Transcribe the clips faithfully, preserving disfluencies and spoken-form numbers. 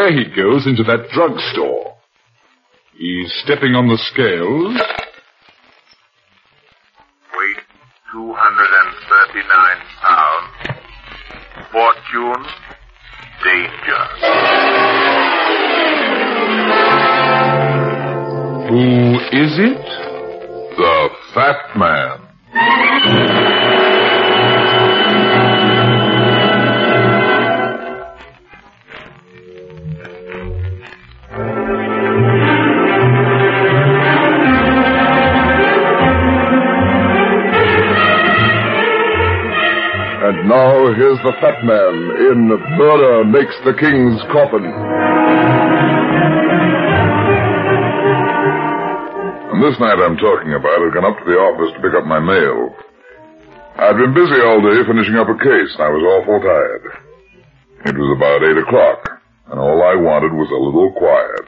there he goes into that drugstore. He's stepping on the scales. Weight two hundred thirty-nine pounds. Fortune, danger. Who is it? The Fat Man. And now here's the Fat Man in Murder Makes the King's Coffin. And this night I'm talking about had gone up to the office to pick up my mail. I'd been busy all day finishing up a case, and I was awful tired. It was about eight o'clock, and all I wanted was a little quiet.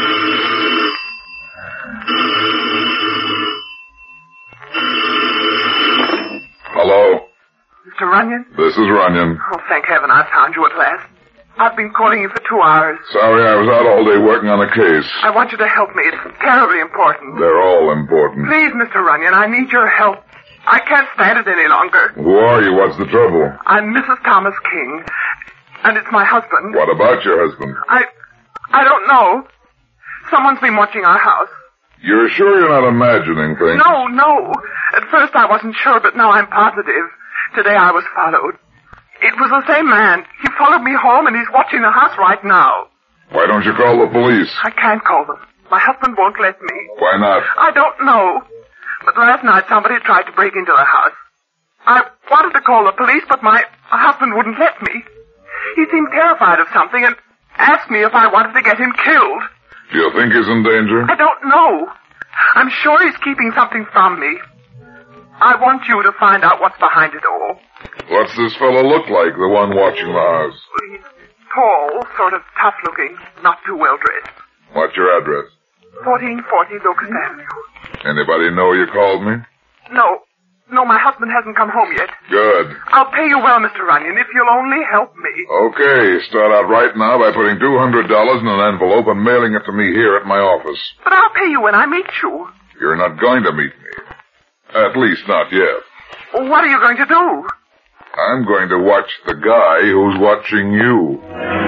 Hello? Mister Runyon? This is Runyon. Oh, thank heaven I found you at last. I've been calling you for two hours. Sorry, I was out all day working on a case. I want you to help me. It's terribly important. They're all important. Please, Mister Runyon, I need your help. I can't stand it any longer. Who are you? What's the trouble? I'm Missus Thomas King, and it's my husband. What about your husband? I... I don't know. Someone's been watching our house. You're sure you're not imagining things? No, no. At first I wasn't sure, but now I'm positive. Today I was followed. It was the same man. He followed me home, and he's watching the house right now. Why don't you call the police? I can't call them. My husband won't let me. Why not? I don't know. But last night somebody tried to break into the house. I wanted to call the police, but my husband wouldn't let me. He seemed terrified of something and asked me if I wanted to get him killed. Do you think he's in danger? I don't know. I'm sure he's keeping something from me. I want you to find out what's behind it all. What's this fellow look like, the one watching the house? He's tall, sort of tough-looking, not too well-dressed. What's your address? fourteen forty Locust Avenue. Anybody know you called me? No. No, my husband hasn't come home yet. Good. I'll pay you well, Mister Runyon, if you'll only help me. Okay, start out right now by putting two hundred dollars in an envelope and mailing it to me here at my office. But I'll pay you when I meet you. You're not going to meet me. At least not yet. What are you going to do? I'm going to watch the guy who's watching you.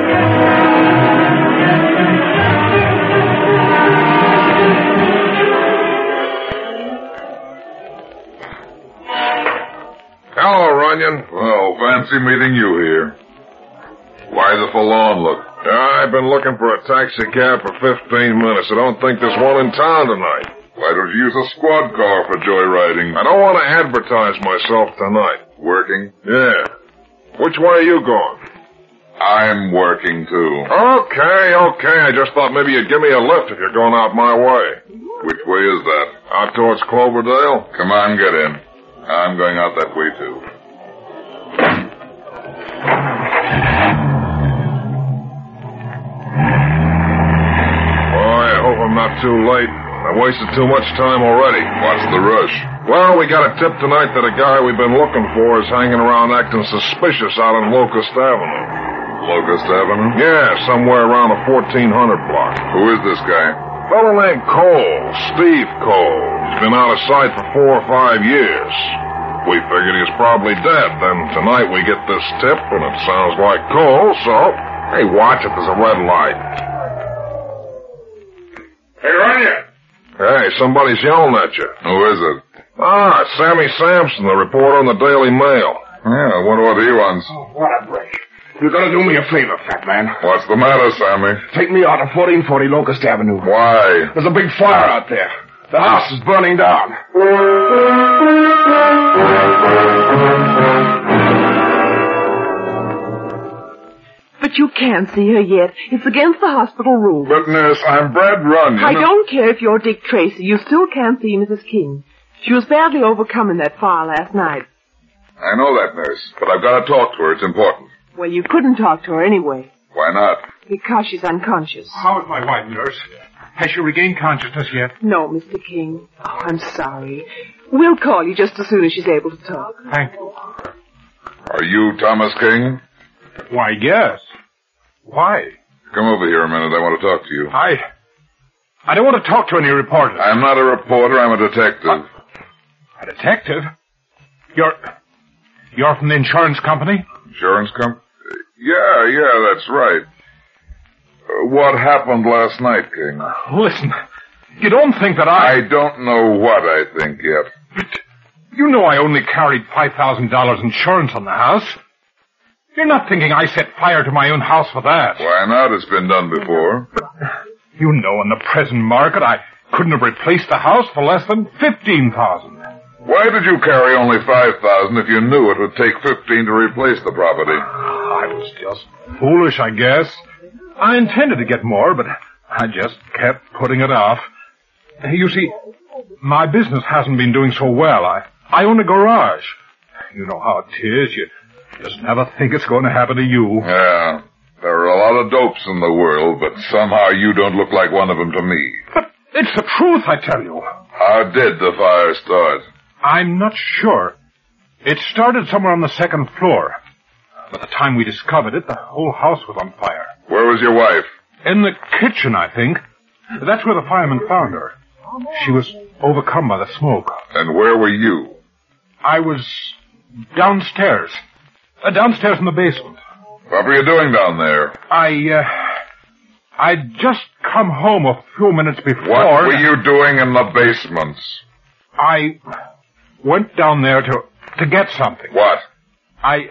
Hello, Runyon. Well, fancy meeting you here. Why the forlorn look? I've been looking for a taxi cab for fifteen minutes. I don't think there's one in town tonight. Why don't you use a squad car for joyriding? I don't want to advertise myself tonight. Working? Yeah. Which way are you going? I'm working, too. Okay, okay. I just thought maybe you'd give me a lift if you're going out my way. Which way is that? Out towards Cloverdale? Come on, get in. I'm going out that way, too. Boy, I hope I'm not too late. I wasted too much time already. What's the rush? Well, we got a tip tonight that a guy we've been looking for is hanging around acting suspicious out on Locust Avenue. Locust Avenue? Yeah, somewhere around the fourteen hundred block. Who is this guy? Fellow named Cole, Steve Cole. He's been out of sight for four or five years. We figured he was probably dead. Then tonight we get this tip, and it sounds like Cole, so... Hey, watch it, there's a red light. Hey, Runyon! Hey, somebody's yelling at you. Who is it? Ah, Sammy Sampson, the reporter on the Daily Mail. Yeah, I wonder what he wants. Oh, what a break. You're gonna do me a favor, fat man. What's the matter, Sammy? Take me out of fourteen forty Locust Avenue. Why? There's a big fire out there. The house is burning down. But you can't see her yet. It's against the hospital rules. But, nurse, I'm Brad Runyon. I don't care if you're Dick Tracy. You still can't see Missus King. She was badly overcome in that fire last night. I know that, nurse, but I've got to talk to her. It's important. Well, you couldn't talk to her anyway. Why not? Because she's unconscious. How is my wife, nurse? Has she regained consciousness yet? No, Mister King. Oh, I'm sorry. We'll call you just as soon as she's able to talk. Thank you. Are you Thomas King? Why, yes. Why? Come over here a minute. I want to talk to you. I... I don't want to talk to any reporters. I'm not a reporter. I'm a detective. A, a detective? You're... You're from the insurance company? Insurance company? Yeah, yeah, that's right. Uh, what happened last night, King? Listen, you don't think that I... I don't know what I think yet. But you know I only carried five thousand dollars insurance on the house. You're not thinking I set fire to my own house for that. Why not? It's been done before. But you know in the present market I couldn't have replaced the house for less than fifteen thousand dollars. Why did you carry only five thousand dollars if you knew it would take fifteen to replace the property? I was just foolish, I guess. I intended to get more, but I just kept putting it off. You see, my business hasn't been doing so well. I, I own a garage. You know how it is. You just never think it's going to happen to you. Yeah, there are a lot of dopes in the world, but somehow you don't look like one of them to me. But it's the truth, I tell you. How did the fire start? I'm not sure. It started somewhere on the second floor. By the time we discovered it, the whole house was on fire. Where was your wife? In the kitchen, I think. That's where the firemen found her. She was overcome by the smoke. And where were you? I was downstairs. Uh, downstairs in the basement. What were you doing down there? I, uh... I'd just come home a few minutes before... What were you doing in the basements? I went down there to to get something. What? I...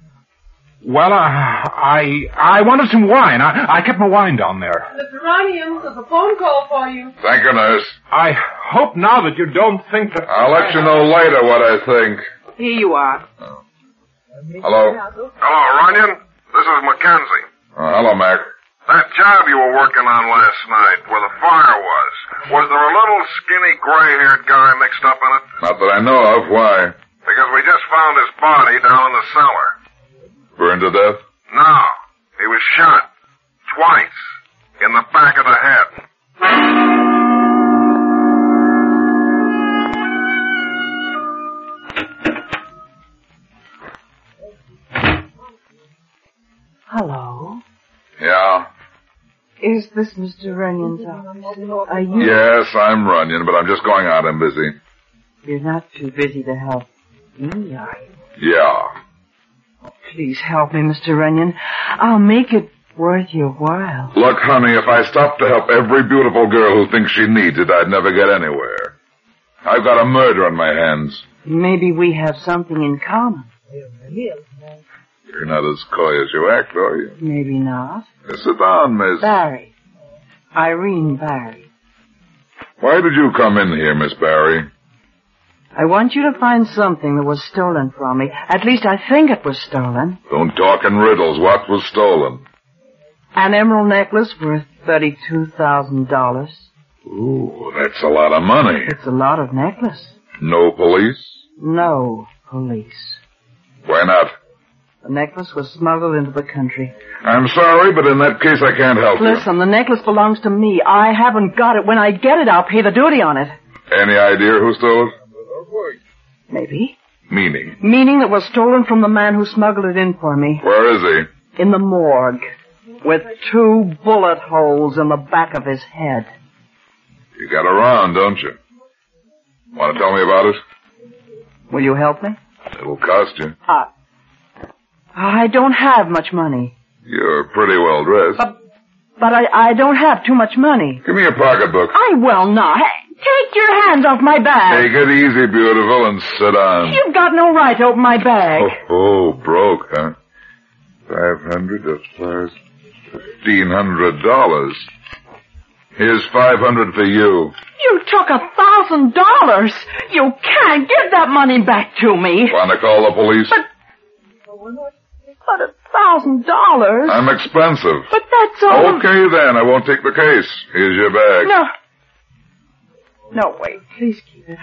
Well, I... I, I wanted some wine. I, I kept my wine down there. Mister Runyon, there's a phone call for you. Thank you, nurse. I hope now that you don't think that... I'll let you know later what I think. Here you are. Oh. Hello? Hello, Runyon. This is Mackenzie. Oh, hello, Mac. That job you were working on last night, where the fire was, was there a little skinny gray-haired guy mixed up in it? Not that I know of. Why? Because we just found his body down in the cellar. Burned to death? No. He was shot. Twice. In the back of the head. Hello? Yeah? Is this Mister Runyon's office? Are you... Yes, I'm Runyon, but I'm just going out. I'm busy. You're not too busy to help me, are you? Yeah. Oh, please help me, Mister Runyon. I'll make it worth your while. Look, honey, if I stopped to help every beautiful girl who thinks she needs it, I'd never get anywhere. I've got a murder on my hands. Maybe we have something in common. You're not as coy as you act, are you? Maybe not. Sit down, miss. Barry. Irene Barry. Why did you come in here, Miss Barry? I want you to find something that was stolen from me. At least I think it was stolen. Don't talk in riddles. What was stolen? An emerald necklace worth thirty-two thousand dollars. Ooh, that's a lot of money. It's a lot of necklace. No police? No police. Why not? The necklace was smuggled into the country. I'm sorry, but in that case I can't help you. Listen, the necklace belongs to me. I haven't got it. When I get it, I'll pay the duty on it. Any idea who stole it? Maybe. Meaning? Meaning that was stolen from the man who smuggled it in for me. Where is he? In the morgue. With two bullet holes in the back of his head. You got around, don't you? Want to tell me about it? Will you help me? It'll cost you. Uh, I don't have much money. You're pretty well dressed. But, but I, I don't have too much money. Give me your pocketbook. I will not. Hey, take your hands off my bag. Take it easy, beautiful, and sit down. You've got no right to open my bag. Oh, oh broke, huh? Five hundred, that's five, fifteen hundred dollars. Here's five hundred for you. You took a thousand dollars. You can't give that money back to me. Want to call the police? But, but a thousand dollars. I'm expensive. But that's all. Okay, then. I won't take the case. Here's your bag. No. No, wait. Please keep it.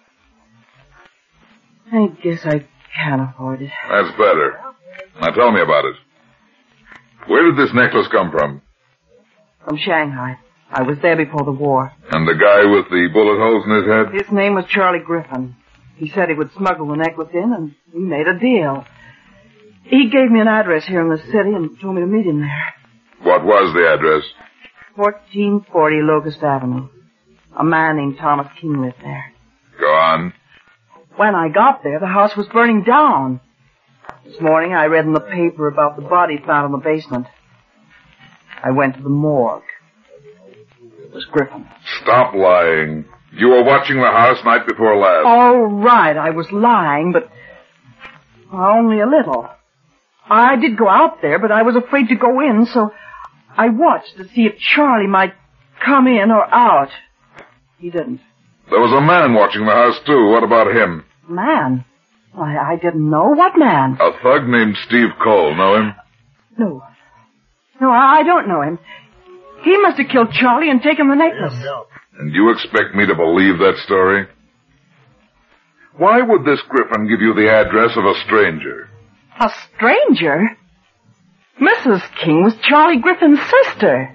I guess I can't afford it. That's better. Now tell me about it. Where did this necklace come from? From Shanghai. I was there before the war. And the guy with the bullet holes in his head? His name was Charlie Griffin. He said he would smuggle the necklace in, and we made a deal. He gave me an address here in the city and told me to meet him there. What was the address? fourteen forty Locust Avenue. A man named Thomas King lived there. Go on. When I got there, the house was burning down. This morning I read in the paper about the body found in the basement. I went to the morgue. It was Griffin. Stop lying. You were watching the house night before last. All right, I was lying, but only a little. I did go out there, but I was afraid to go in, so I watched to see if Charlie might come in or out. He didn't. There was a man watching the house, too. What about him? Man? I, I didn't know. What man? A thug named Steve Cole. Know him? No. No, I, I don't know him. He must have killed Charlie and taken the necklace. And you expect me to believe that story? Why would this Griffin give you the address of a stranger? A stranger? Missus King was Charlie Griffin's sister.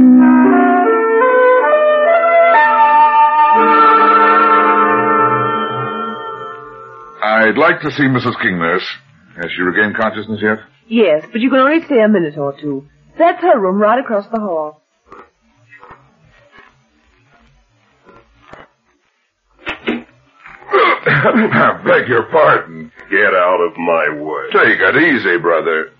I'd like to see Missus King, nurse. Has she regained consciousness yet? Yes, but you can only stay a minute or two. That's her room right across the hall. I beg your pardon. Get out of my way. Take it easy, brother.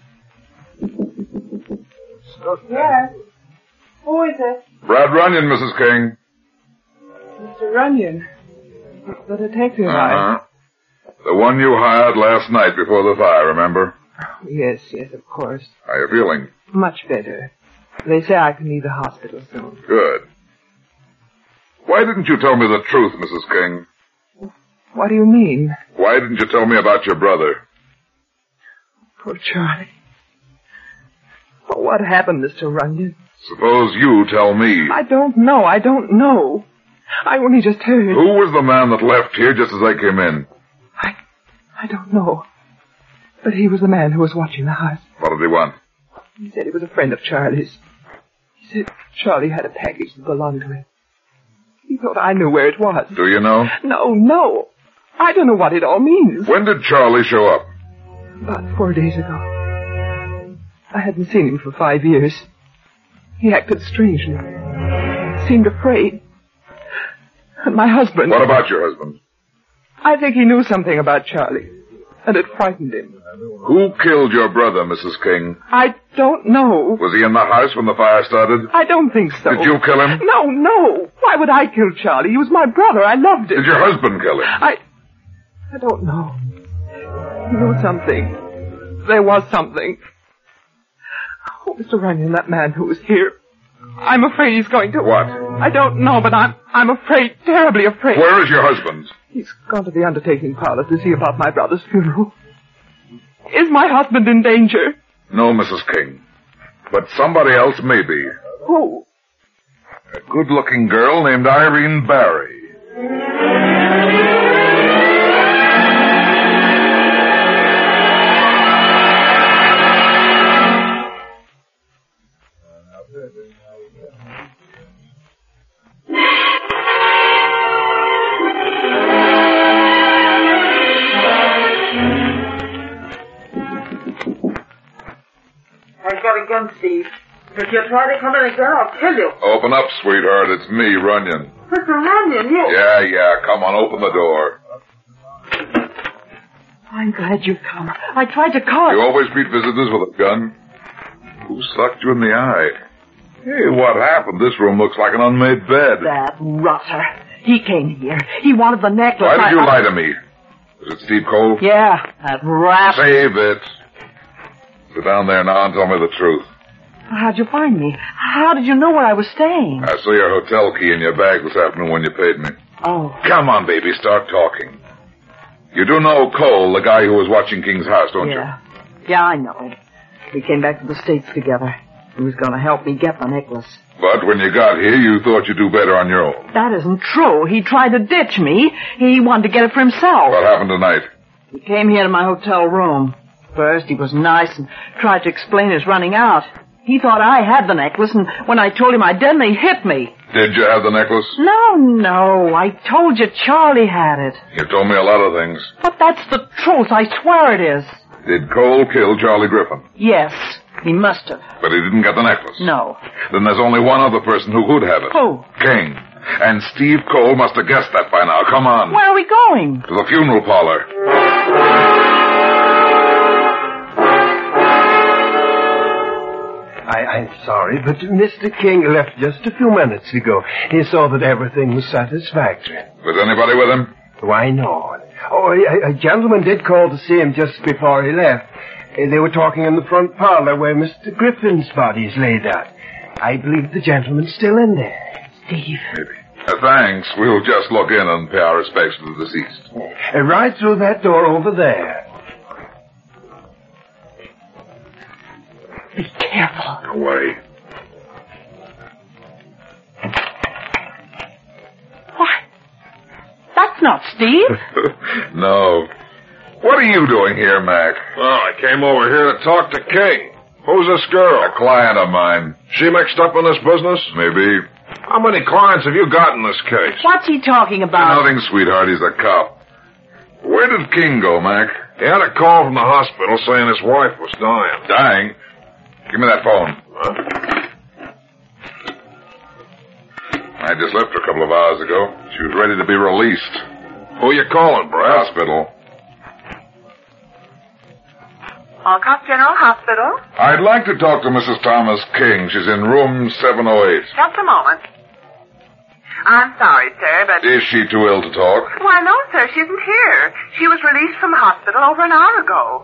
Yes. Who is it? Brad Runyon, Missus King. Mister Runyon. The detective Uh-huh. The one you hired last night before the fire, remember? Yes, yes, of course. How are you feeling? Much better. They say I can leave the hospital soon. Good. Why didn't you tell me the truth, Missus King? What do you mean? Why didn't you tell me about your brother? Poor Charlie. Oh, what happened, Mister Runyon? Suppose you tell me. I don't know. I don't know. I only just heard. Who was the man that left here just as I came in? I... I don't know. But he was the man who was watching the house. What did he want? He said he was a friend of Charlie's. He said Charlie had a package that belonged to him. He thought I knew where it was. Do you know? No, no. I don't know what it all means. When did Charlie show up? About four days ago. I hadn't seen him for five years. He acted strangely. Seemed afraid. And my husband... What about your husband? I think he knew something about Charlie. And it frightened him. Who killed your brother, Missus King? I don't know. Was he in the house when the fire started? I don't think so. Did you kill him? No, no. Why would I kill Charlie? He was my brother. I loved him. Did your husband kill him? I... I don't know. He knew something. There was something. Oh, Mister Runyon, that man who was here. I'm afraid he's going to... What? I don't know, but I'm I'm afraid, terribly afraid. Where is your husband? He's gone to the undertaking parlor to see about my brother's funeral. Is my husband in danger? No, Missus King. But somebody else may be. Who? A good-looking girl named Irene Barry. Again, Steve. If you try to come in again, I'll kill you. Open up, sweetheart. It's me, Runyon. Mister Runyon, you... Yeah, yeah. Come on, open the door. I'm glad you've come. I tried to call... You always meet visitors with a gun? Who sucked you in the eye? Hey, what happened? This room looks like an unmade bed. That rotter. He came here. He wanted the necklace. Why did I, you I... lie to me? Was it Steve Cole? Yeah, that rat. Save it. Sit down there now and tell me the truth. How'd you find me? How did you know where I was staying? I saw your hotel key in your bag this afternoon when you paid me. Oh. Come on, baby, start talking. You do know Cole, the guy who was watching King's house, don't yeah. you? Yeah, I know. We came back to the States together. He was going to help me get the necklace. But when you got here, you thought you'd do better on your own. That isn't true. He tried to ditch me. He wanted to get it for himself. What happened tonight? He came here to my hotel room. First, he was nice and tried to explain his running out. He thought I had the necklace, and when I told him I didn't, he hit me. Did you have the necklace? No, no. I told you Charlie had it. You told me a lot of things. But that's the truth. I swear it is. Did Cole kill Charlie Griffin? Yes. He must have. But he didn't get the necklace. No. Then there's only one other person who would have it. Who? King. And Steve Cole must have guessed that by now. Come on. Where are we going? To the funeral parlor. I, I'm sorry, but Mister King left just a few minutes ago. He saw that everything was satisfactory. Was anybody with him? Why, no. Oh, a, a gentleman did call to see him just before he left. Uh, They were talking in the front parlor where Mister Griffin's body is laid out. I believe the gentleman's still in there. Steve. Maybe. Uh, thanks. We'll just look in and pay our respects to the deceased. Uh, right through that door over there. Be careful. Away. What? That's not Steve. No. What are you doing here, Mac? Well, I came over here to talk to King. Who's this girl? A client of mine. She mixed up in this business? Maybe. How many clients have you got in this case? What's he talking about? Nothing, sweetheart. He's a cop. Where did King go, Mac? He had a call from the hospital saying his wife was dying. Dying? Give me that phone. Huh? I just left her a couple of hours ago. She was ready to be released. Who you calling, Brad? Hospital. Alcott General Hospital. I'd like to talk to Missus Thomas King. She's in room seven oh eight. Just a moment. I'm sorry, sir, but... Is she too ill to talk? Why, no, sir, she isn't here. She was released from the hospital over an hour ago.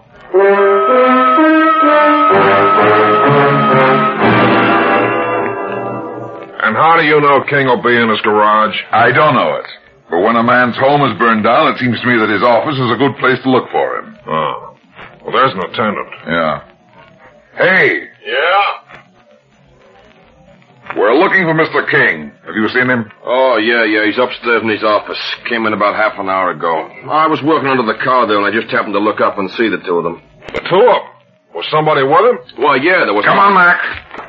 And how do you know King will be in his garage? I don't know it. But when a man's home is burned down, it seems to me that his office is a good place to look for him. Oh. Well, there's an attendant. Yeah. Hey, Yeah? we're looking for Mister King. Have you seen him? Oh, yeah, yeah. He's upstairs in his office. Came in about half an hour ago. I was working under the car there, and I just happened to look up and see the two of them. The two of them? Was somebody with him? Why, yeah, there was... Come on, Mac.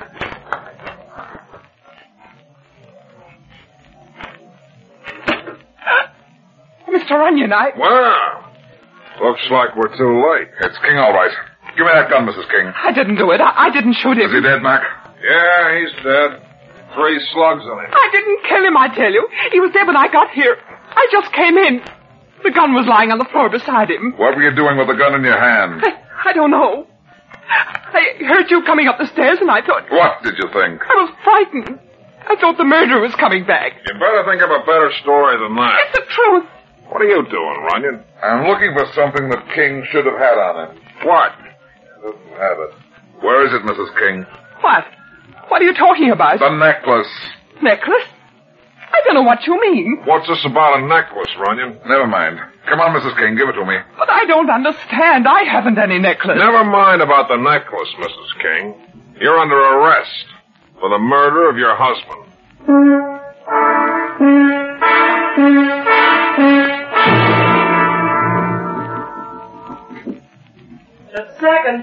Mister Onion, I... Well, looks like we're too late. It's King, all right. Give me that gun, Missus King. I didn't do it. I, I didn't shoot him. Is he dead, Mac? Yeah, he's dead. Three slugs on him. I didn't kill him, I tell you. He was dead when I got here. I just came in. The gun was lying on the floor beside him. What were you doing with the gun in your hand? I, I don't know. I heard you coming up the stairs, and I thought... What did you think? I was frightened. I thought the murderer was coming back. You better think of a better story than that. It's the truth. What are you doing, Runyon? I'm looking for something that King should have had on him. What? He doesn't have it. Where is it, Missus King? What? What are you talking about? The necklace. Necklace? I don't know what you mean. What's this about a necklace, Runyon? Never mind. Come on, Missus King, give it to me. But I don't understand. I haven't any necklace. Never mind about the necklace, Missus King. You're under arrest for the murder of your husband. Just a second.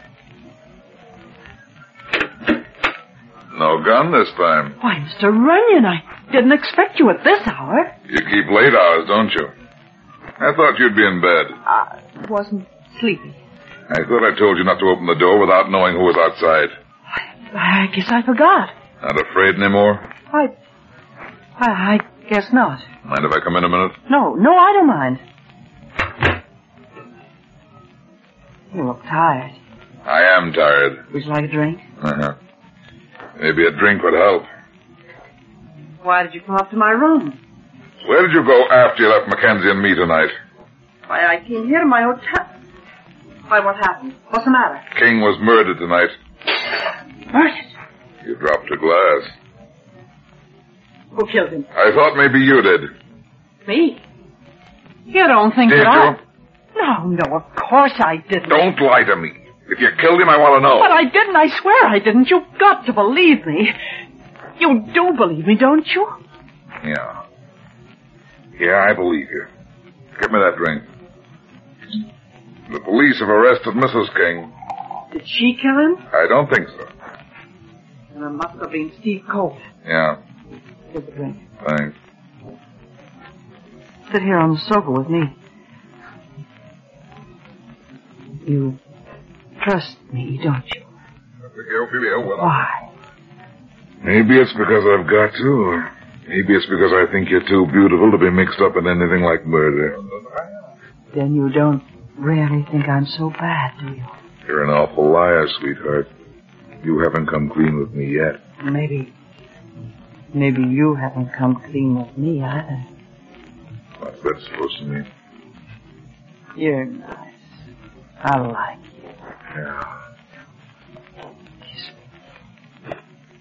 No gun this time. Why, Mister Runyon, I didn't expect you at this hour. You keep late hours, don't you? I thought you'd be in bed. I wasn't sleepy. I thought I told you not to open the door without knowing who was outside. I guess I forgot. Not afraid anymore? I... I, I guess not. Mind if I come in a minute? No, no, I don't mind. You look tired. I am tired. Would you like a drink? Uh-huh. Maybe a drink would help. Why did you come up to my room? Where did you go after you left Mackenzie and me tonight? Why, I came here to my hotel. Why, what happened? What's the matter? King was murdered tonight. Murdered? You dropped a glass. Who killed him? I thought maybe you did. Me? You don't think Did that you? I... No, no, of course I didn't. Don't lie to me. If you killed him, I want to know. But I didn't. I swear I didn't. You've got to believe me. You do believe me, don't you? Yeah. Yeah, I believe you. Give me that drink. The police have arrested Missus King. Did she kill him? I don't think so. Then it must have been Steve Cole. Yeah, Here's the drink. thanks. Sit here on the sofa with me. You trust me, don't you? Ophelia. Well, Why? maybe it's because I've got to. Or maybe it's because I think you're too beautiful to be mixed up in anything like murder. Then you don't really think I'm so bad, do you? You're an awful liar, sweetheart. You haven't come clean with me yet. Maybe... Maybe you haven't come clean with me either. What's that supposed to mean? You're nice. I like you. Yeah. Kiss me.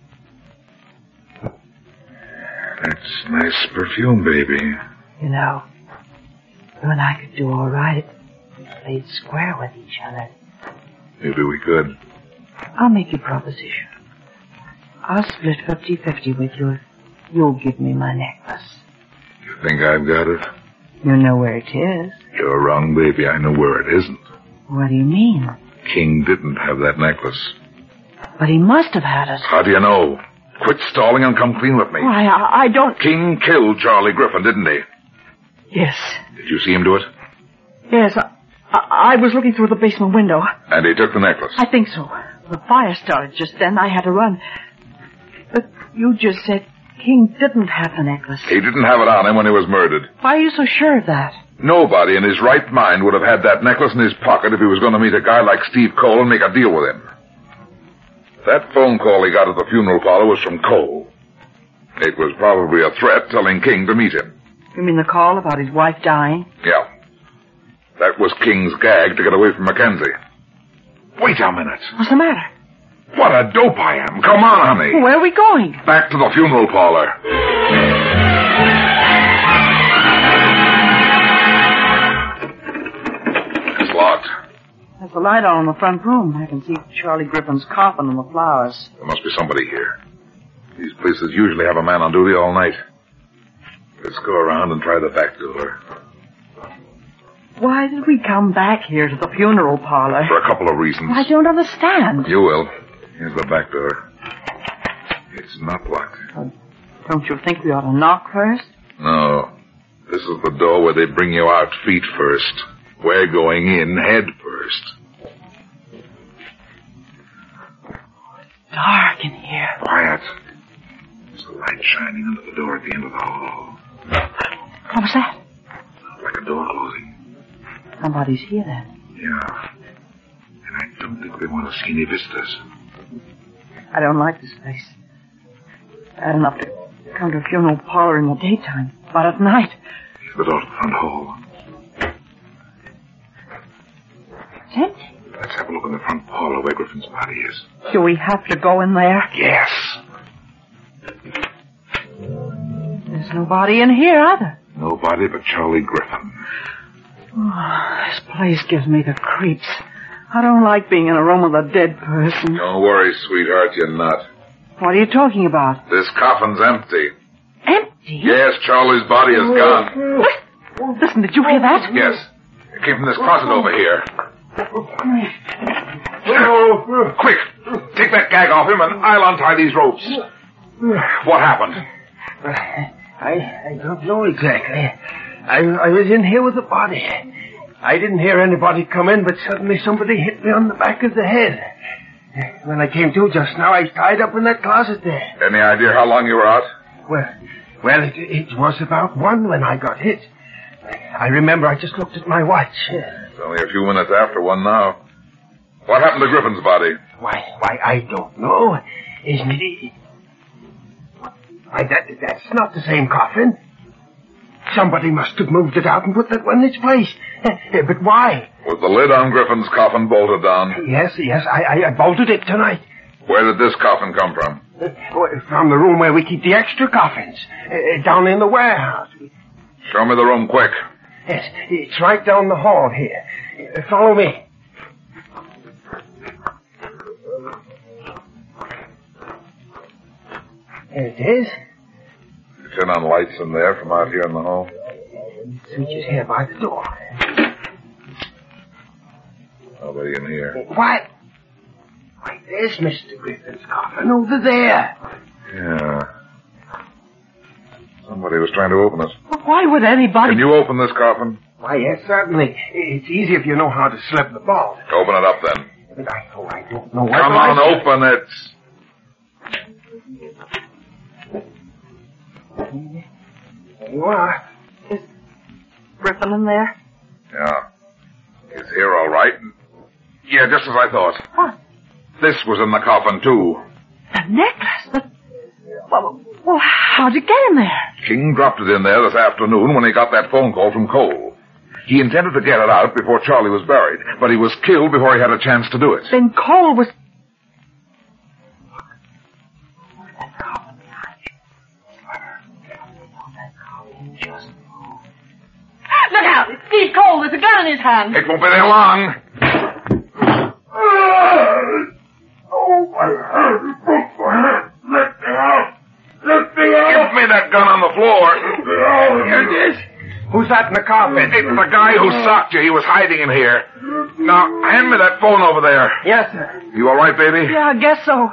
That's nice perfume, baby. You know, you and I could do all right if we played square with each other. Maybe we could. I'll make you a proposition. I'll split fifty-fifty with you if you'll give me my necklace. You think I've got it? You know where it is. You're wrong, baby. I know where it isn't. What do you mean? King didn't have that necklace. But he must have had it. How do you know? Quit stalling and come clean with me. Why, I, I don't... King killed Charlie Griffin, didn't he? Yes. Did you see him do it? Yes, I, I, I was looking through the basement window. And he took the necklace? I think so. The fire started just then. I had to run. But you just said King didn't have the necklace. He didn't have it on him when he was murdered. Why are you so sure of that? Nobody in his right mind would have had that necklace in his pocket if he was going to meet a guy like Steve Cole and make a deal with him. That phone call he got at the funeral parlor was from Cole. It was probably a threat telling King to meet him. You mean the call about his wife dying? Yeah. That was King's gag to get away from Mackenzie. Wait a minute. What's the matter? What a dope I am. Come on, honey. Where are we going? Back to the funeral parlor. It's locked. There's a light on in the front room. I can see Charlie Griffin's coffin and the flowers. There must be somebody here. These places usually have a man on duty all night. Let's go around and try the back door. Why did we come back here to the funeral parlor? For a couple of reasons. I don't understand. You will. Here's the back door. It's not locked. Uh, don't you think we ought to knock first? No. This is the door where they bring you out feet first. We're going in head first. Dark in here. Quiet. There's a light shining under the door at the end of the hall. What was that? Like a door closing. Somebody's here then. Yeah. And I don't think they want to see any visitors. I don't like this place. Bad enough to come to a funeral parlor in the daytime, but at night. Here's the door to the front hall. It's empty. Let's have a look in the front parlor where Griffin's body is. Do we have to go in there? Yes. There's nobody in here either. Nobody but Charlie Griffin. Oh, this place gives me the creeps. I don't like being in a room with a dead person. Don't worry, sweetheart, you're not. What are you talking about? This coffin's empty. Empty? Yes, Charlie's body is gone. What? Listen, did you hear that? Yes. It came from this closet over here. Quick! Take that gag off him and I'll untie these ropes. What happened? I, I don't know exactly. I, I was in here with the body. I didn't hear anybody come in, but suddenly somebody hit me on the back of the head. When I came to just now, I was tied up in that closet there. Any idea how long you were out? Well, well, it, it was about one when I got hit. I remember I just looked at my watch. It's only a few minutes after one now. What happened to Griffin's body? Why, why, I don't know. Isn't it? Why, that, that's not the same coffin. Somebody must have moved it out and put that one in its place. But why? Was the lid on Griffin's coffin bolted down? Yes, yes, I, I, I bolted it tonight. Where did this coffin come from? Uh, from the room where we keep the extra coffins. Uh, down in the warehouse. Show me the room quick. Yes, it's right down the hall here. Uh, follow me. There it is. Turn on lights in there from out here in the hall. The switch is here by the door. Nobody in here. What? Why, there's Mister Griffin's coffin over there. Yeah. Somebody was trying to open it. But why would anybody... Can you open this coffin? Why, yes, certainly. It's easy if you know how to slip the bolt. Open it up, then. I, oh, I don't know what Come I on, said. open it. There you are. Griffin in there? Yeah. He's here all right. Yeah, just as I thought. What? This was in the coffin, too. The necklace? The... Well, well, how'd it get in there? King dropped it in there this afternoon when he got that phone call from Cole. He intended to get it out before Charlie was buried, but he was killed before he had a chance to do it. Then Cole was... Look out! It's Steve Cole. There's a gun in his hand. It won't be there long. Oh, my hand. It broke my hand. Let me out. Let me out. Give me that gun on the floor. Let me out. Here it is. Who's that in the coffin? It's the guy who socked you. He was hiding in here. Now, hand me that phone over there. Yes, sir. You all right, baby? Yeah, I guess so.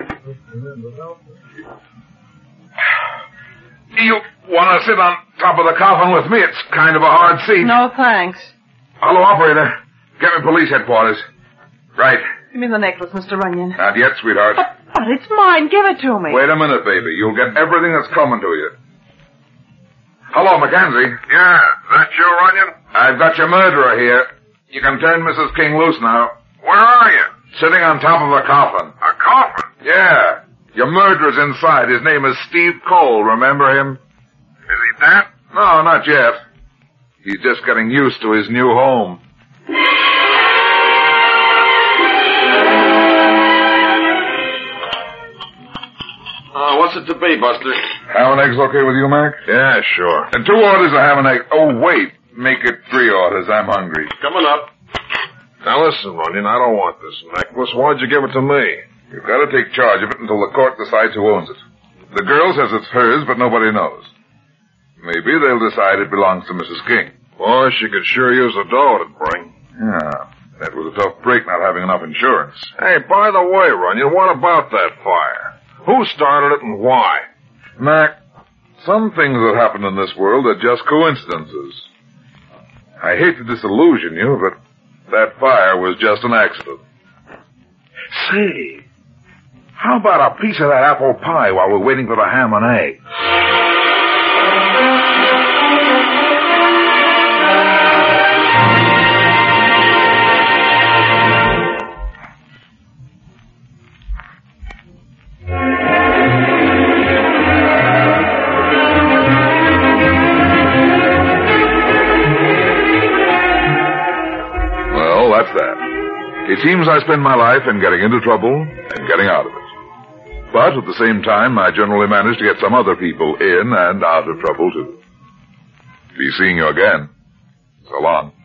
You want to sit on top of the coffin with me? It's kind of a hard seat. No, thanks. Hello, operator. Get me police headquarters. Right. Give me the necklace, Mister Runyon. Not yet, sweetheart. But, but it's mine. Give it to me. Wait a minute, baby. You'll get everything that's coming to you. Hello, Mackenzie. Yeah, that you, Runyon? I've got your murderer here. You can turn Missus King loose now. Where are you? Sitting on top of a coffin. A coffin? Yeah. Your murderer's inside. His name is Steve Cole. Remember him? Is he dead? No, not yet. He's just getting used to his new home. Uh, what's it to be, Buster? Ham and eggs okay with you, Mac? Yeah, sure. And two orders of ham and egg. Oh, wait. Make it three orders. I'm hungry. Coming up. Now listen, Runyon, I don't want this necklace. Why'd you give it to me? You've got to take charge of it until the court decides who owns it. The girl says it's hers, but nobody knows. Maybe they'll decide it belongs to Missus King. Boy, she could sure use the dough it'd bring. Yeah, that was a tough break not having enough insurance. Hey, by the way, Runyon, what about that fire? Who started it and why? Mac, some things that happen in this world are just coincidences. I hate to disillusion you, but that fire was just an accident. Say, how about a piece of that apple pie while we're waiting for the ham and egg? Well, that's that. It seems I spend my life in getting into trouble and getting out of it. But at the same time, I generally manage to get some other people in and out of trouble, too. Be seeing you again. So long.